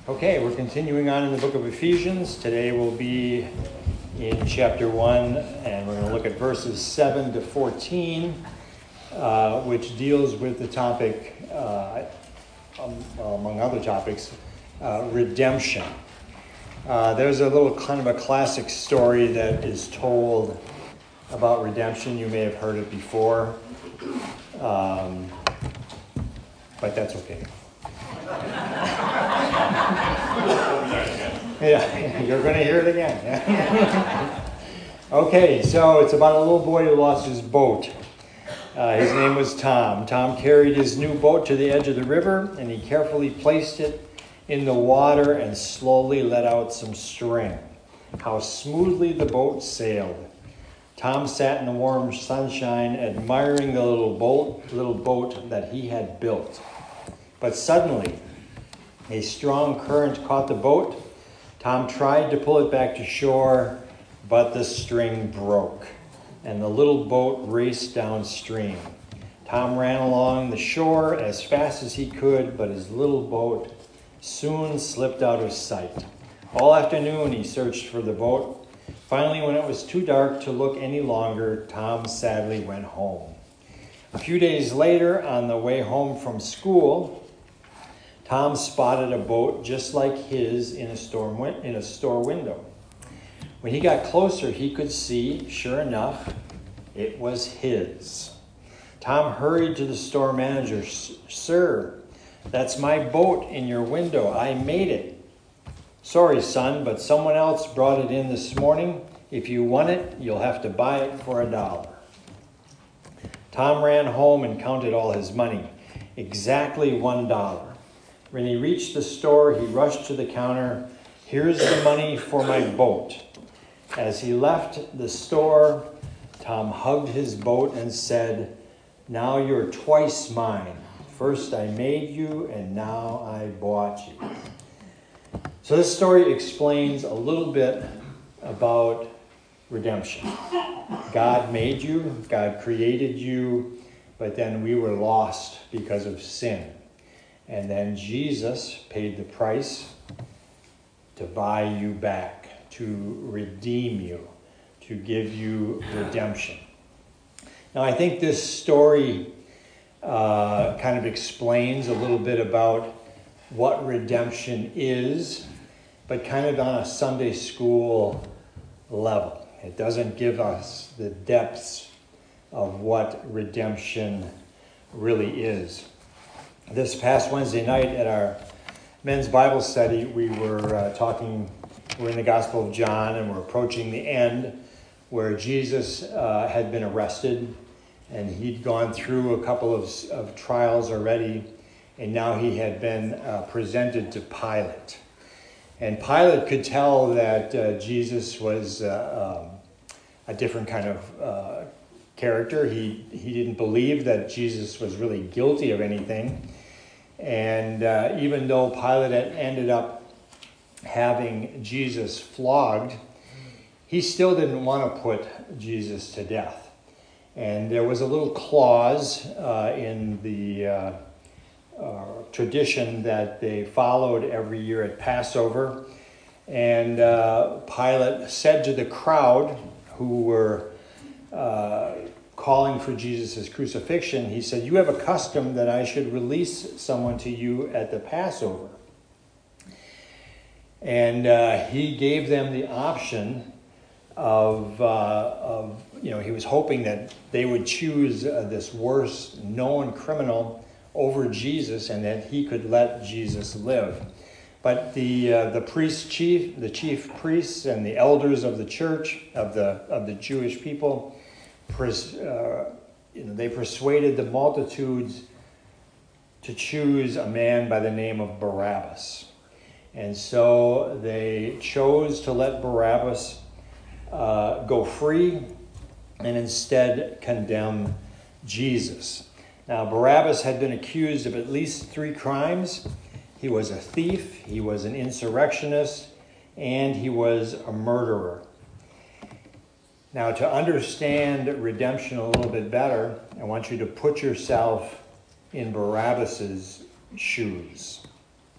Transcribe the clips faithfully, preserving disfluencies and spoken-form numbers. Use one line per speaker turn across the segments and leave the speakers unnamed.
Okay, we're continuing on in the book of Ephesians. Today we'll be in chapter one, and we're going to look at verses seven to fourteen, uh, which deals with the topic, uh, um, among other topics, uh, redemption. Uh, there's a little kind of a classic story that is told about redemption. You may have heard it before, um, but that's okay. Yeah, you're going to hear it again. Okay, so it's about a little boy who lost his boat. Uh, his name was Tom. Tom carried his new boat to the edge of the river, and he carefully placed it in the water and slowly let out some string. How smoothly the boat sailed. Tom sat in the warm sunshine, admiring the little boat, little boat that he had built. But suddenly, a strong current caught the boat. Tom tried to pull it back to shore, but the string broke, and the little boat raced downstream. Tom ran along the shore as fast as he could, but his little boat soon slipped out of sight. All afternoon he searched for the boat. Finally, when it was too dark to look any longer, Tom sadly went home. A few days later, on the way home from school, Tom spotted a boat just like his in a store, win- in a store window. When he got closer, he could see, sure enough, it was his. Tom hurried to the store manager. "Sir, that's my boat in your window. I made it." "Sorry, son, but someone else brought it in this morning. If you want it, you'll have to buy it for a dollar." Tom ran home and counted all his money. Exactly one dollar. When he reached the store, he rushed to the counter. "Here's the money for my boat." As he left the store, Tom hugged his boat and said, "Now you're twice mine. First I made you, and now I bought you." So this story explains a little bit about redemption. God made you, God created you, but then we were lost because of sin. And then Jesus paid the price to buy you back, to redeem you, to give you redemption. Now, I think this story uh, kind of explains a little bit about what redemption is, but kind of on a Sunday school level. It doesn't give us the depths of what redemption really is. This past Wednesday night at our men's Bible study, we were uh, talking, we're in the Gospel of John, and we're approaching the end where Jesus uh, had been arrested, and he'd gone through a couple of, of trials already, and now he had been uh, presented to Pilate. And Pilate could tell that uh, Jesus was uh, um, a different kind of uh, character. He, he didn't believe that Jesus was really guilty of anything. And uh, even though Pilate had ended up having Jesus flogged, he still didn't want to put Jesus to death. And there was a little clause uh, in the uh, uh, tradition that they followed every year at Passover. And uh, Pilate said to the crowd who were uh, calling for Jesus' crucifixion, he said, "You have a custom that I should release someone to you at the Passover." And uh, he gave them the option of, uh, of, you know, he was hoping that they would choose uh, this worst known criminal over Jesus and that he could let Jesus live. But the uh, the priest chief, the chief priests and the elders of the church, of the of the Jewish people, pres, uh, you know, they persuaded the multitudes to choose a man by the name of Barabbas. And so they chose to let Barabbas uh, go free and instead condemn Jesus. Now, Barabbas had been accused of at least three crimes. He was a thief, he was an insurrectionist, and he was a murderer. Now, to understand redemption a little bit better, I want you to put yourself in Barabbas's shoes.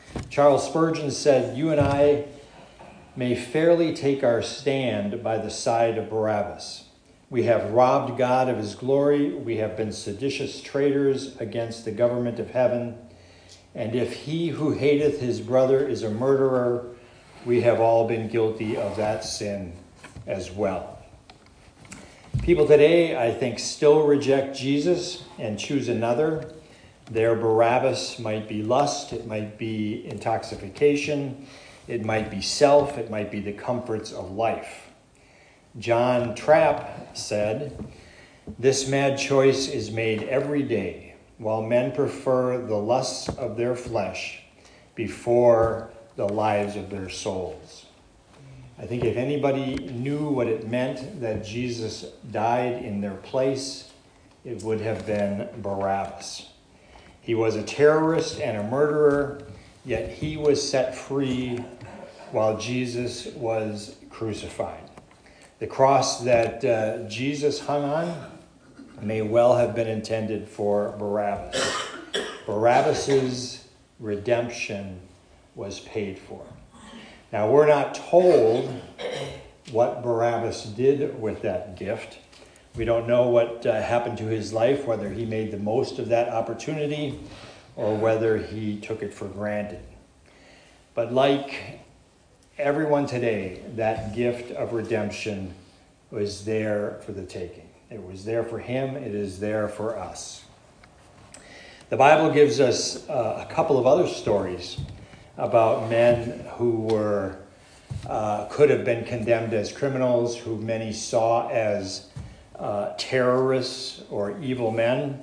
Charles Spurgeon said, "You and I may fairly take our stand by the side of Barabbas. We have robbed God of his glory. We have been seditious traitors against the government of heaven. And if he who hateth his brother is a murderer, we have all been guilty of that sin as well." People today, I think, still reject Jesus and choose another. Their Barabbas might be lust, it might be intoxication, it might be self, it might be the comforts of life. John Trapp said, "This mad choice is made every day, while men prefer the lusts of their flesh before the lives of their souls." I think if anybody knew what it meant that Jesus died in their place, it would have been Barabbas. He was a terrorist and a murderer, yet he was set free while Jesus was crucified. The cross that uh, Jesus hung on may well have been intended for Barabbas. Barabbas's redemption was paid for. Now, we're not told what Barabbas did with that gift. We don't know what uh, happened to his life, whether he made the most of that opportunity or whether he took it for granted. But like everyone today, that gift of redemption was there for the taking. It was there for him. It is there for us. The Bible gives us uh, a couple of other stories about men who were uh, could have been condemned as criminals, who many saw as uh, terrorists or evil men.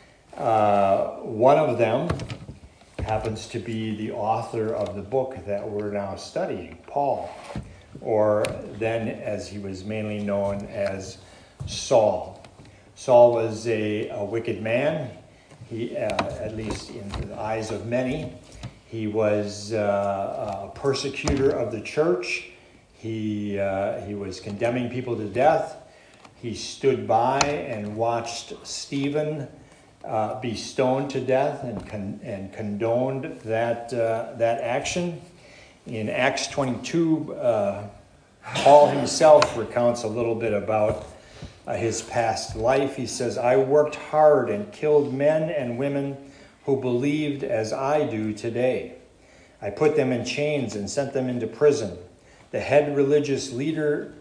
Uh, one of them happens to be the author of the book that we're now studying, Paul, or then as he was mainly known as Saul. Saul was a, a wicked man, he, uh, at least in the eyes of many. He was uh, a persecutor of the church. He, uh, he was condemning people to death. He stood by and watched Stephen Uh, be stoned to death and con- and condoned that uh, that action. In Acts twenty-two, uh, Paul himself recounts a little bit about uh, his past life. He says, "I worked hard and killed men and women who believed as I do today. I put them in chains and sent them into prison. The head religious leader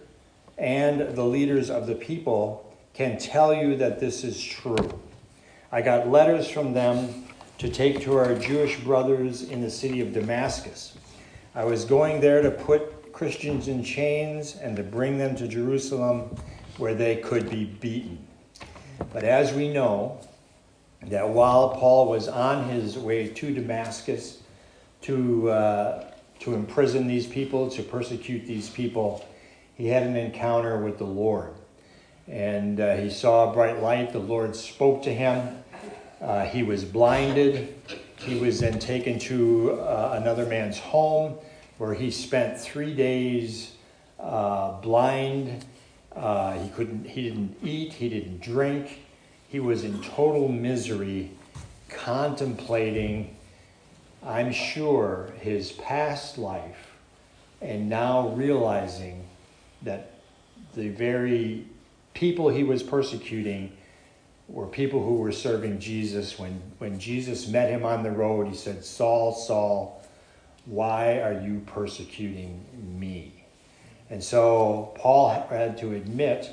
and the leaders of the people can tell you that this is true. I got letters from them to take to our Jewish brothers in the city of Damascus. I was going there to put Christians in chains and to bring them to Jerusalem where they could be beaten." But as we know, that while Paul was on his way to Damascus to, uh, to imprison these people, to persecute these people, he had an encounter with the Lord. And uh, he saw a bright light. The Lord spoke to him. Uh, he was blinded. He was then taken to uh, another man's home where he spent three days uh, blind. Uh, he couldn't. He didn't eat. He didn't drink. He was in total misery, contemplating, I'm sure, his past life, and now realizing that the very people he was persecuting were people who were serving Jesus. When, when Jesus met him on the road, he said, "Saul, Saul, why are you persecuting me?" And so Paul had to admit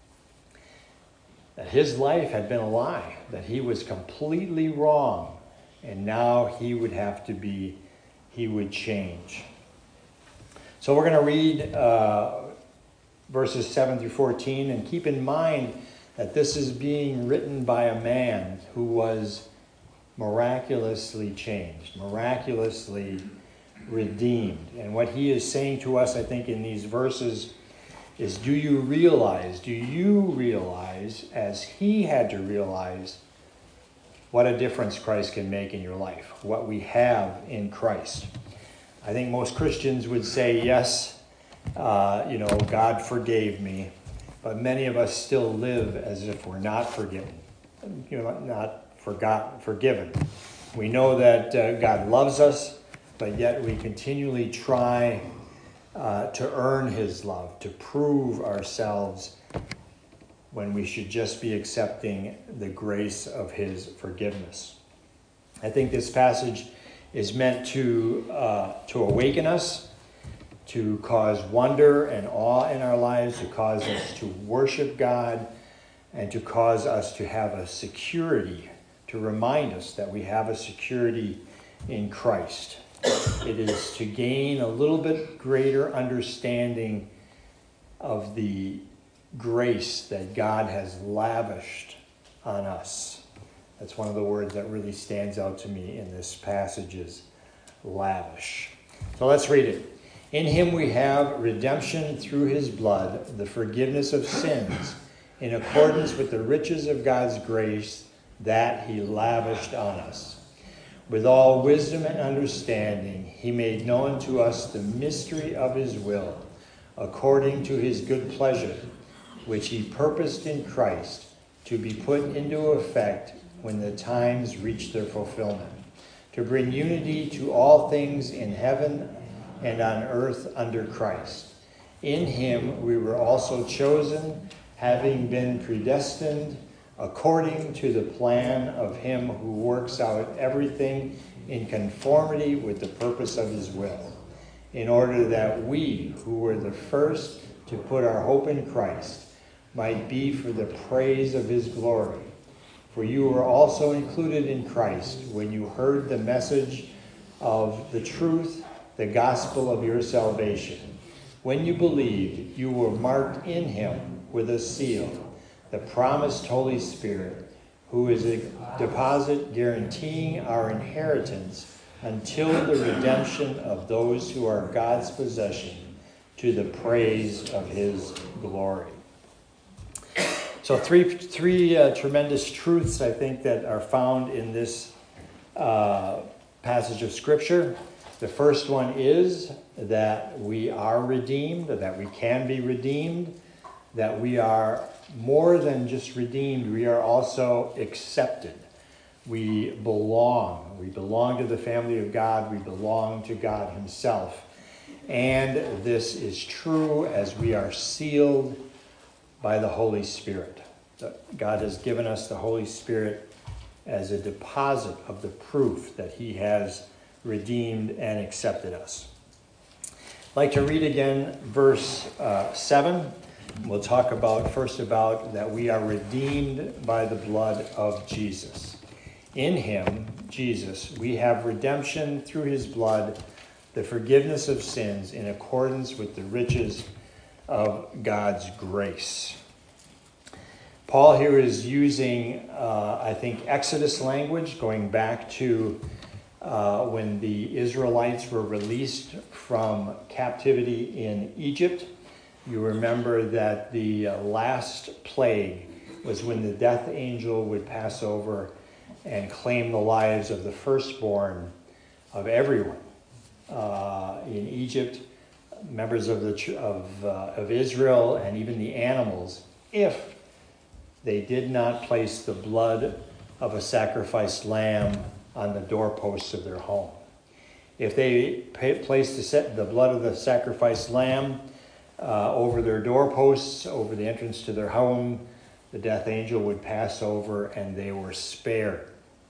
that his life had been a lie, that he was completely wrong, and now he would have to be, he would change. So we're going to read uh, verses seven through fourteen, and keep in mind that this is being written by a man who was miraculously changed, miraculously redeemed. And what he is saying to us, I think, in these verses is, do you realize, do you realize, as he had to realize, what a difference Christ can make in your life, what we have in Christ? I think most Christians would say, yes, uh, you know, God forgave me. But many of us still live as if we're not forgiven, you know, not forgotten, forgiven. We know that uh, God loves us. but yet we continually try uh, to earn his love, to prove ourselves when we should just be accepting the grace of his forgiveness. I think this passage is meant to uh, to awaken us, to cause wonder and awe in our lives, to cause us to worship God, and to cause us to have a security, to remind us that we have a security in Christ. It is to gain a little bit greater understanding of the grace that God has lavished on us. That's one of the words that really stands out to me in this passage is lavish. So let's read it. In him we have redemption through his blood, the forgiveness of sins, in accordance with the riches of God's grace that he lavished on us. With all wisdom and understanding, he made known to us the mystery of his will, according to his good pleasure, which he purposed in Christ to be put into effect when the times reach their fulfillment, to bring unity to all things in heaven and on earth under Christ. In him we were also chosen, having been predestined according to the plan of him who works out everything in conformity with the purpose of his will, in order that we, who were the first to put our hope in Christ, might be for the praise of his glory. For you were also included in Christ when you heard the message of the truth, the gospel of your salvation. When you believed, you were marked in him with a seal, the promised Holy Spirit, who is a deposit guaranteeing our inheritance until the redemption of those who are God's possession, to the praise of his glory. So three three uh, tremendous truths, I think, that are found in this uh, passage of Scripture. The first one is that we are redeemed, that we can be redeemed, that we are more than just redeemed, we are also accepted. We belong. We belong to the family of God. We belong to God himself. And this is true as we are sealed by the Holy Spirit. God has given us the Holy Spirit as a deposit of the proof that he has redeemed and accepted us. I'd like to read again verse uh, seven. We'll talk about first about that we are redeemed by the blood of Jesus. In him, Jesus, we have redemption through his blood, the forgiveness of sins in accordance with the riches of God's grace. Paul here is using, uh, I think, Exodus language, going back to uh, when the Israelites were released from captivity in Egypt. You remember that the uh, last plague was when the death angel would pass over and claim the lives of the firstborn of everyone uh, in Egypt, members of the of uh, of Israel, and even the animals, if they did not place the blood of a sacrificed lamb on the doorposts of their home. If they placed the, set, the blood of the sacrificed lamb uh, over their doorposts, over the entrance to their home, the death angel would pass over and they were spared.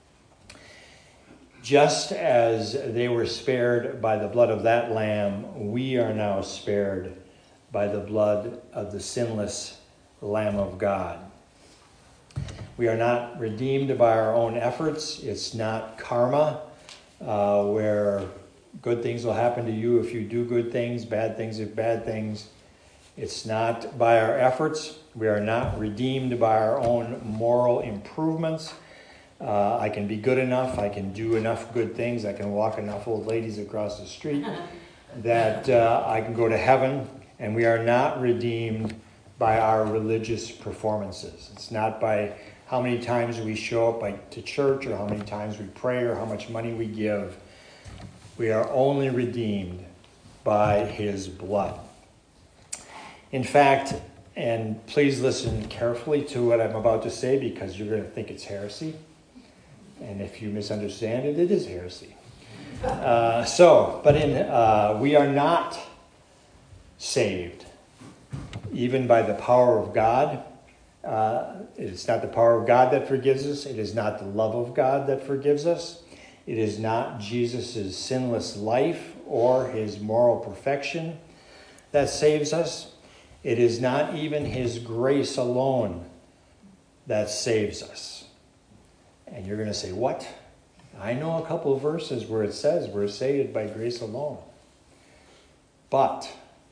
Just as they were spared by the blood of that lamb, we are now spared by the blood of the sinless Lamb of God. We are not redeemed by our own efforts. It's not karma, uh, where good things will happen to you if you do good things, bad things if bad things. It's not by our efforts. We are not redeemed by our own moral improvements. Uh, I can be good enough. I can do enough good things. I can walk enough old ladies across the street that uh, I can go to heaven. And we are not redeemed by our religious performances. It's not by how many times we show up by, to church, or how many times we pray, or how much money we give. We are only redeemed by his blood. In fact, and please listen carefully to what I'm about to say, because you're going to think it's heresy. And if you misunderstand it, it is heresy. Uh, so, but in uh, we are not saved even by the power of God. Uh, it's not the power of God that forgives us. It is not the love of God that forgives us. It is not Jesus' sinless life or his moral perfection that saves us. It is not even his grace alone that saves us. And you're going to say, what? I know a couple of verses where it says we're saved by grace alone. But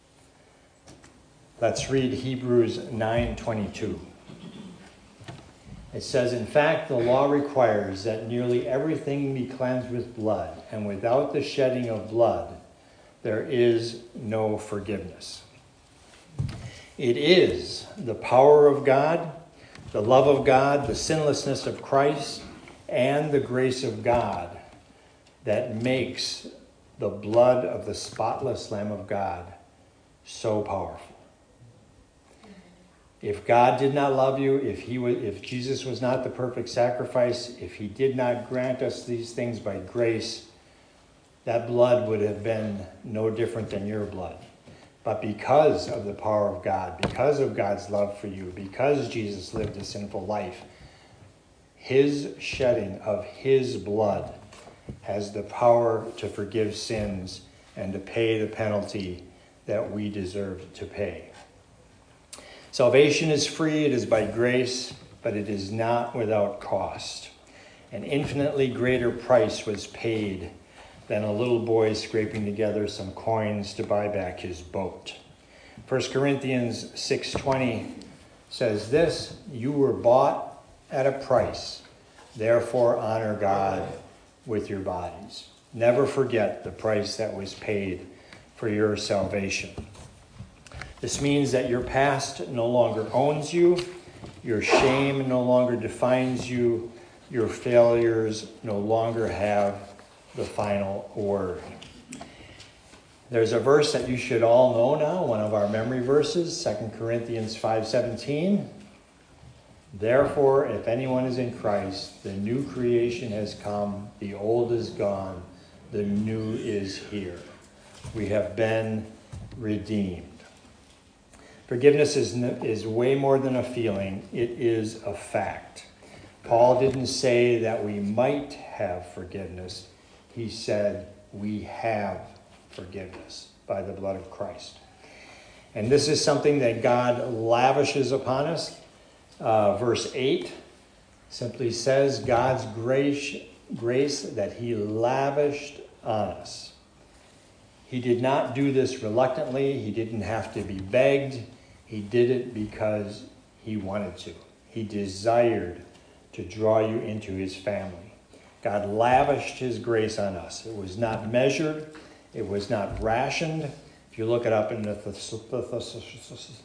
let's read Hebrews nine twenty-two. It says, in fact, the law requires that nearly everything be cleansed with blood, and without the shedding of blood, there is no forgiveness. It is the power of God, the love of God, the sinlessness of Christ, and the grace of God that makes the blood of the spotless Lamb of God so powerful. If God did not love you, if he was, if Jesus was not the perfect sacrifice, if he did not grant us these things by grace, that blood would have been no different than your blood. But because of the power of God, because of God's love for you, because Jesus lived a sinful life, his shedding of his blood has the power to forgive sins and to pay the penalty that we deserve to pay. Salvation is free, it is by grace, but it is not without cost. An infinitely greater price was paid than a little boy scraping together some coins to buy back his boat. First Corinthians six twenty says this, you were bought at a price, therefore honor God with your bodies. Never forget the price that was paid for your salvation. This means that your past no longer owns you, your shame no longer defines you, your failures no longer have the final word. There's a verse that you should all know now, one of our memory verses, Second Corinthians five seventeen. Therefore, if anyone is in Christ, the new creation has come, the old is gone, the new is here. We have been redeemed. Forgiveness is, is way more than a feeling. It is a fact. Paul didn't say that we might have forgiveness. He said we have forgiveness by the blood of Christ. And this is something that God lavishes upon us. Uh, verse eight simply says God's grace, grace that he lavished on us. He did not do this reluctantly. He didn't have to be begged. He did it because he wanted to. He desired to draw you into his family. God lavished his grace on us. It was not measured. It was not rationed. If you look it up in the thesaurus,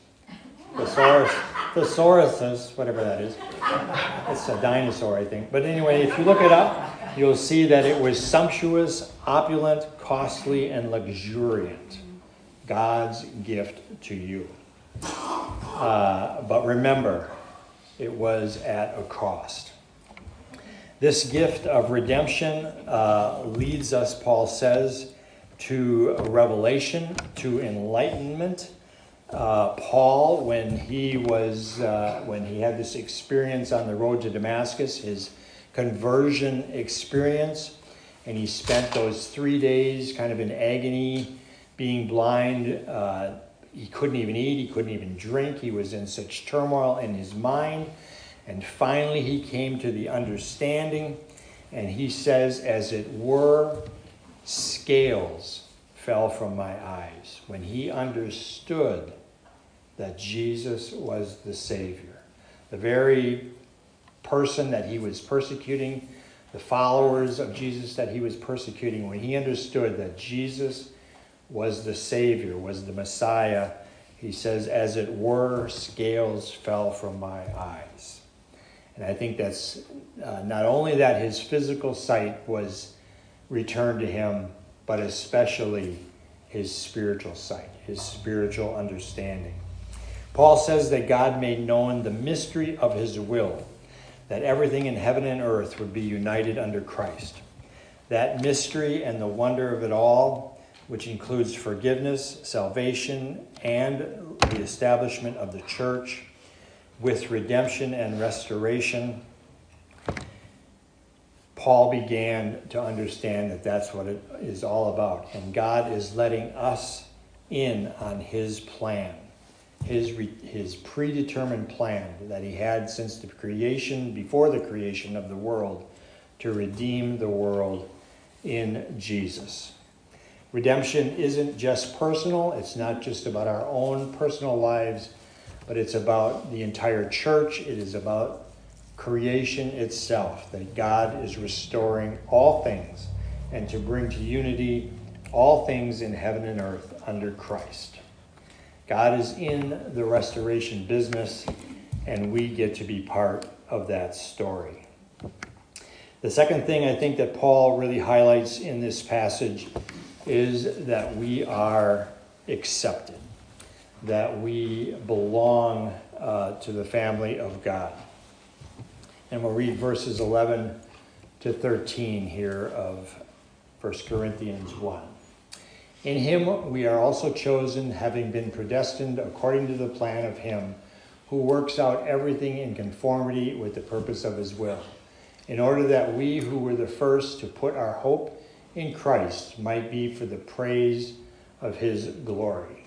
thesaurus, whatever that is, it's a dinosaur, I think. But anyway, if you look it up, you'll see that it was sumptuous, opulent, costly, and luxuriant. God's gift to you. Uh, but remember, it was at a cost. This gift of redemption uh, leads us, Paul says, to revelation, to enlightenment. Uh, Paul, when he was, uh, when he had this experience on the road to Damascus, his conversion experience, and he spent those three days kind of in agony, being blind. Uh, he couldn't even eat, he couldn't even drink. He was in such turmoil in his mind. And finally he came to the understanding, and he says, as it were, scales fell from my eyes when he understood that Jesus was the Savior. The very person that he was persecuting, the followers of Jesus that he was persecuting, when he understood that Jesus was the Savior, was the Messiah, he says, as it were, scales fell from my eyes. And I think that's uh, not only that his physical sight was returned to him, but especially his spiritual sight, his spiritual understanding. Paul says that God made known the mystery of his will, that everything in heaven and earth would be united under Christ. That mystery and the wonder of it all, which includes forgiveness, salvation, and the establishment of the church with redemption and restoration, Paul began to understand that that's what it is all about. And God is letting us in on his plan, his, re, his predetermined plan that he had since the creation, before the creation of the world, to redeem the world in Jesus. Redemption isn't just personal. It's not just about our own personal lives, but it's about the entire church. It is about creation itself, that God is restoring all things and to bring to unity all things in heaven and earth under Christ. God is in the restoration business, and we get to be part of that story. The second thing I think that Paul really highlights in this passage is that we are accepted, that we belong uh, to the family of God. And we'll read verses eleven to thirteen here of First Corinthians one. In him we are also chosen, having been predestined according to the plan of him who works out everything in conformity with the purpose of his will, in order that we who were the first to put our hope in Christ might be for the praise of his glory.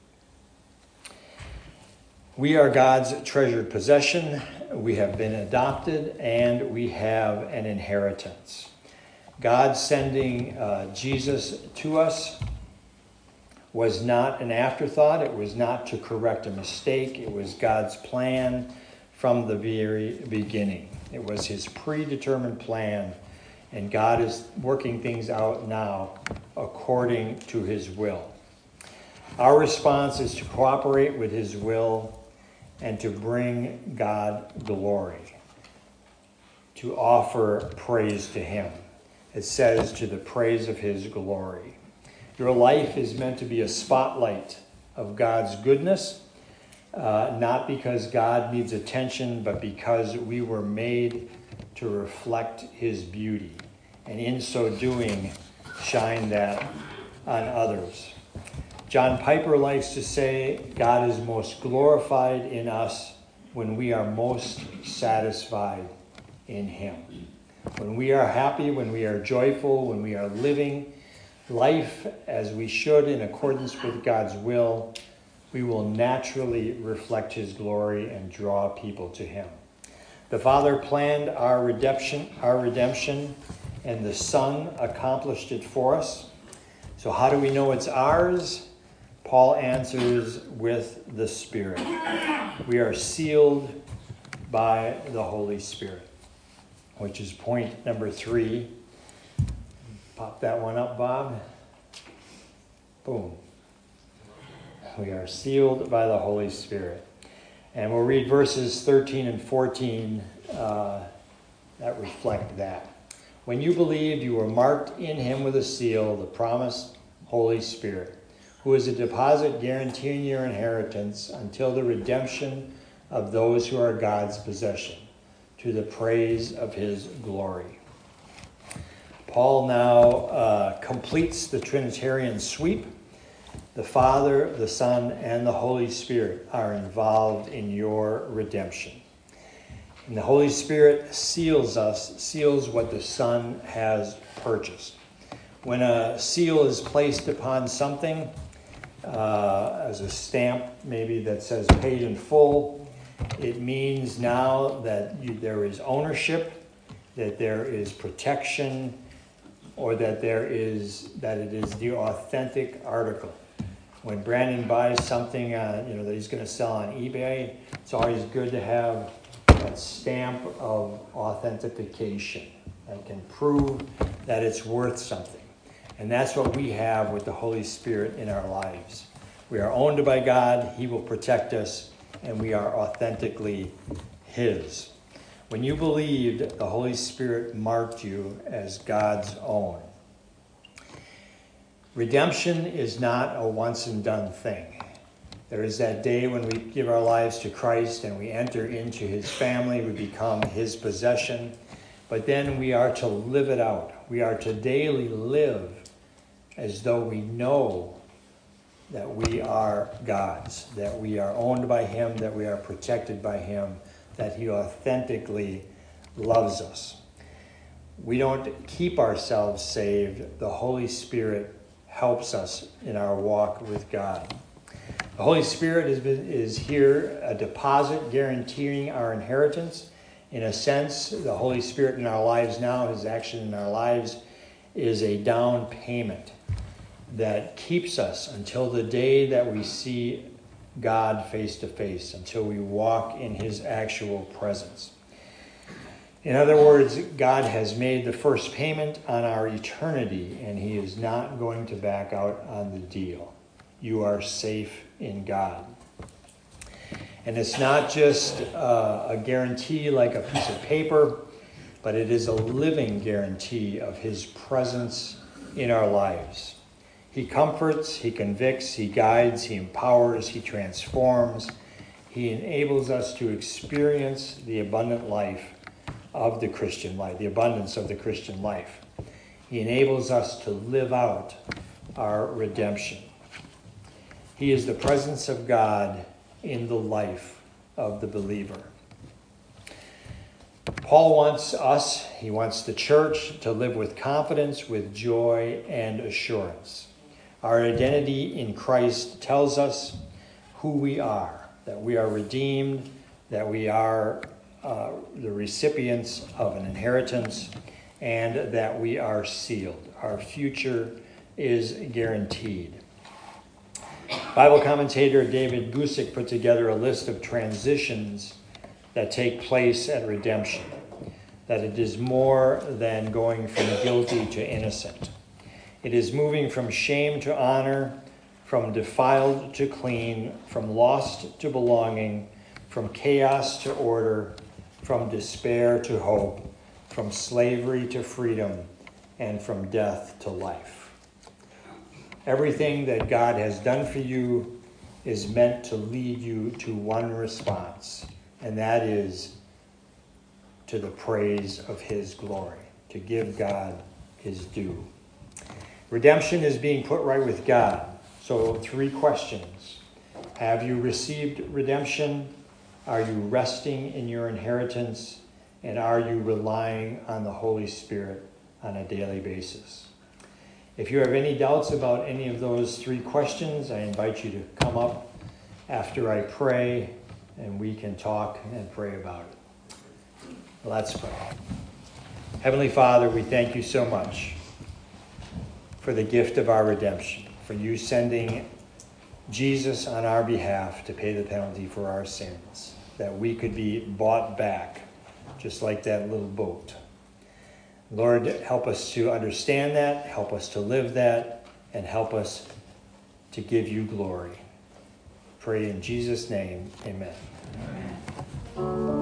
We are God's treasured possession. We have been adopted, and we have an inheritance. God sending uh, Jesus to us was not an afterthought. It was not to correct a mistake. It was God's plan from the very beginning. It was his predetermined plan, and God is working things out now according to his will. Our response is to cooperate with his will and to bring God glory, to offer praise to him. It says, to the praise of his glory. Your life is meant to be a spotlight of God's goodness, uh, not because God needs attention, but because we were made to reflect his beauty, and in so doing, shine that on others. John Piper likes to say, God is most glorified in us when we are most satisfied in him. When we are happy, when we are joyful, when we are living life as we should in accordance with God's will, we will naturally reflect his glory and draw people to him. The Father planned our redemption, our redemption, and the Son accomplished it for us. So how do we know it's ours? Paul answers with the Spirit. We are sealed by the Holy Spirit, which is point number three. Pop that one up, Bob. Boom. We are sealed by the Holy Spirit. And we'll read verses thirteen and fourteen uh, that reflect that. When you believed, you were marked in him with a seal, the promised Holy Spirit, who is a deposit guaranteeing your inheritance until the redemption of those who are God's possession, to the praise of his glory. Paul now uh, completes the Trinitarian sweep. The Father, the Son, and the Holy Spirit are involved in your redemption. And the Holy Spirit seals us, seals what the Son has purchased. When a seal is placed upon something, uh, as a stamp maybe that says paid in full, it means now that you, there is ownership, that there is protection, or that there is that it is the authentic article. When Brandon buys something, uh, you know, that he's going to sell on eBay, it's always good to have that stamp of authentication that can prove that it's worth something. And that's what we have with the Holy Spirit in our lives. We are owned by God. He will protect us, and we are authentically his. When you believed, the Holy Spirit marked you as God's own. Redemption is not a once-and-done thing. There is that day when we give our lives to Christ and we enter into his family, we become his possession, but then we are to live it out. We are to daily live as though we know that we are God's, that we are owned by him, that we are protected by him, that he authentically loves us. We don't keep ourselves saved. The Holy Spirit helps us in our walk with God. The Holy Spirit is, is here, a deposit guaranteeing our inheritance. In a sense, the Holy Spirit in our lives now, his action in our lives, is a down payment that keeps us until the day that we see God face to face, until we walk in his actual presence. In other words, God has made the first payment on our eternity, and he is not going to back out on the deal. You are safe in God. And it's not just uh, a guarantee like a piece of paper, but it is a living guarantee of his presence in our lives. He comforts, he convicts, he guides, he empowers, he transforms. He enables us to experience the abundant life of the Christian life, the abundance of the Christian life. He enables us to live out our redemption. He is the presence of God in the life of the believer. Paul wants us, he wants the church to live with confidence, with joy, and assurance. Our identity in Christ tells us who we are, that we are redeemed, that we are uh, the recipients of an inheritance, and that we are sealed. Our future is guaranteed. Bible commentator David Gusick put together a list of transitions that take place at redemption, that it is more than going from guilty to innocent. It is moving from shame to honor, from defiled to clean, from lost to belonging, from chaos to order, from despair to hope, from slavery to freedom, and from death to life. Everything that God has done for you is meant to lead you to one response, and that is to the praise of his glory, to give God his due. Redemption is being put right with God. So three questions. Have you received redemption? Are you resting in your inheritance? And are you relying on the Holy Spirit on a daily basis? If you have any doubts about any of those three questions, I invite you to come up after I pray, and we can talk and pray about it. Let's pray. Heavenly Father, we thank you so much for the gift of our redemption, for you sending Jesus on our behalf to pay the penalty for our sins, that we could be bought back, just like that little boat. Lord, help us to understand that, help us to live that, and help us to give you glory. Pray in Jesus' name, amen.
Amen.